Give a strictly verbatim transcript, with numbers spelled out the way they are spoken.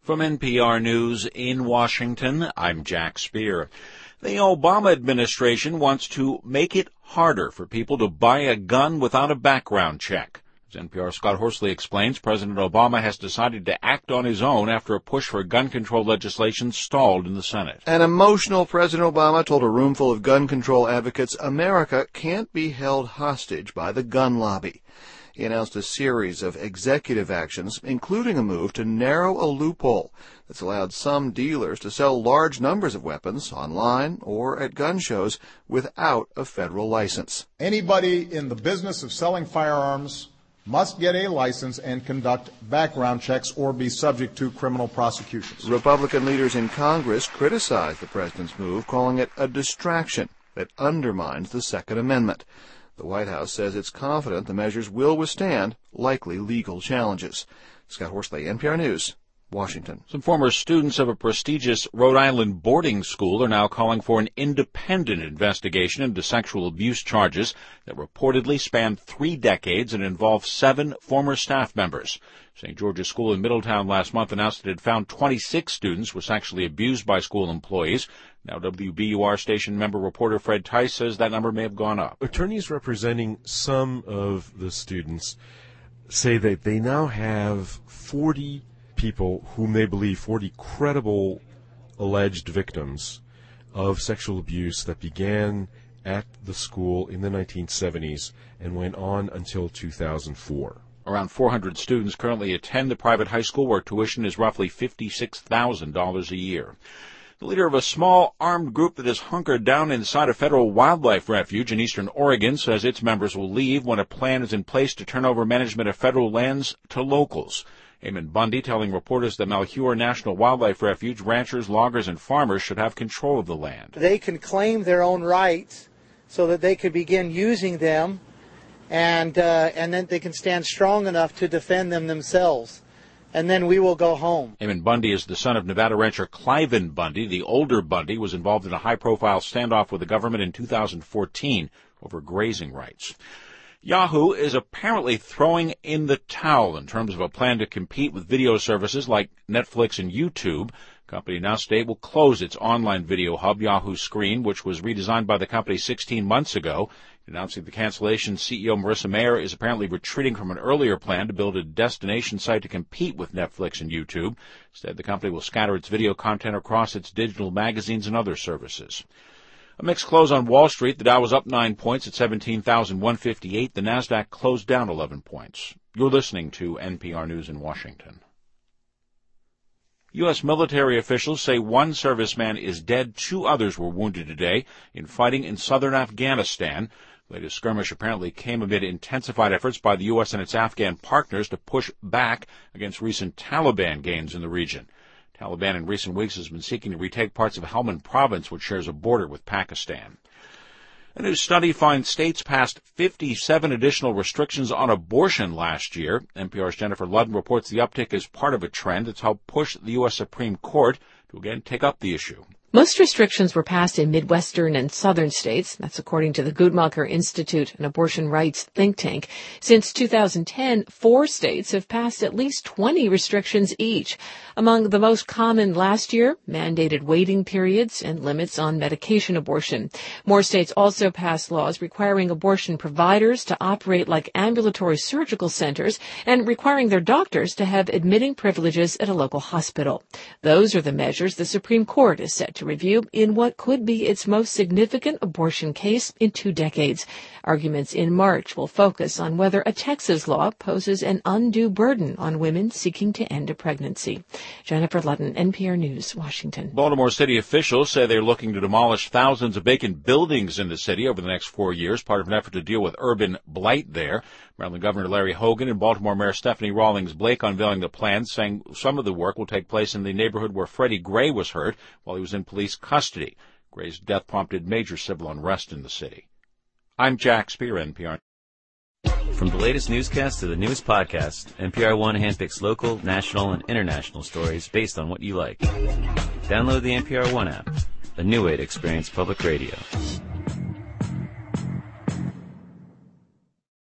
From N P R News in Washington, I'm Jack Speer. The Obama administration wants to make it harder for people to buy a gun without a background check. As N P R's Scott Horsley explains, President Obama has decided to act on his own after a push for gun control legislation stalled in the Senate. An emotional President Obama told a room full of gun control advocates America can't be held hostage by the gun lobby. He announced a series of executive actions, including a move to narrow a loophole that's allowed some dealers to sell large numbers of weapons online or at gun shows without a federal license. Anybody in the business of selling firearms must get a license and conduct background checks or be subject to criminal prosecutions. Republican leaders in Congress criticized the president's move, calling it a distraction that undermines the Second Amendment. The White House says it's confident the measures will withstand likely legal challenges. Scott Horsley, N P R News, Washington. Some former students of a prestigious Rhode Island boarding school are now calling for an independent investigation into sexual abuse charges that reportedly span three decades and involve seven former staff members. Saint George's School in Middletown last month announced it had found twenty-six students were sexually abused by school employees. Now W B U R station member reporter Fred Tice says that number may have gone up. Attorneys representing some of the students say that they now have forty people whom they believe, forty credible alleged victims of sexual abuse that began at the school in the nineteen seventies and went on until two thousand four. Around four hundred students currently attend the private high school where tuition is roughly fifty-six thousand dollars a year. The leader of a small armed group that is hunkered down inside a federal wildlife refuge in eastern Oregon says its members will leave when a plan is in place to turn over management of federal lands to locals. Eamon Bundy telling reporters that Malheur National Wildlife Refuge ranchers, loggers, and farmers should have control of the land. They can claim their own rights so that they could begin using them, and uh, and then they can stand strong enough to defend them themselves. And then we will go home. Eamon Bundy is the son of Nevada rancher Cliven Bundy. The older Bundy was involved in a high-profile standoff with the government in two thousand fourteen over grazing rights. Yahoo is apparently throwing in the towel in terms of a plan to compete with video services like Netflix and YouTube. The company announced today will close its online video hub, Yahoo Screen, which was redesigned by the company sixteen months ago. Announcing the cancellation, C E O Marissa Mayer is apparently retreating from an earlier plan to build a destination site to compete with Netflix and YouTube. Instead, the company will scatter its video content across its digital magazines and other services. A mixed close on Wall Street. The Dow was up nine points at seventeen thousand one hundred fifty-eight. The Nasdaq closed down eleven points. You're listening to N P R News in Washington. U S military officials say one serviceman is dead. Two others were wounded today in fighting in southern Afghanistan. The latest skirmish apparently came amid intensified efforts by the U S and its Afghan partners to push back against recent Taliban gains in the region. Taliban in recent weeks has been seeking to retake parts of Helmand province, which shares a border with Pakistan. A new study finds states passed fifty-seven additional restrictions on abortion last year. N P R's Jennifer Ludden reports the uptick is part of a trend that's helped push the U S Supreme Court to again take up the issue. Most restrictions were passed in Midwestern and Southern states. That's according to the Guttmacher Institute, an abortion rights think tank. Since two thousand ten, four states have passed at least twenty restrictions each. Among the most common last year, mandated waiting periods and limits on medication abortion. More states also passed laws requiring abortion providers to operate like ambulatory surgical centers and requiring their doctors to have admitting privileges at a local hospital. Those are the measures the Supreme Court is set to review in what could be its most significant abortion case in two decades. Arguments in March will focus on whether a Texas law poses an undue burden on women seeking to end a pregnancy. Jennifer Ludden, N P R News, Washington. Baltimore city officials say they're looking to demolish thousands of vacant buildings in the city over the next four years, part of an effort to deal with urban blight there. Maryland Governor Larry Hogan and Baltimore Mayor Stephanie Rawlings Blake unveiling the plans, saying some of the work will take place in the neighborhood where Freddie Gray was hurt while he was in police custody. Gray's death prompted major civil unrest in the city. I'm Jack Speer, N P R. From the latest newscast to the newest podcast, N P R One handpicks local, national, and international stories based on what you like. Download the N P R One app, a new way to experience public radio.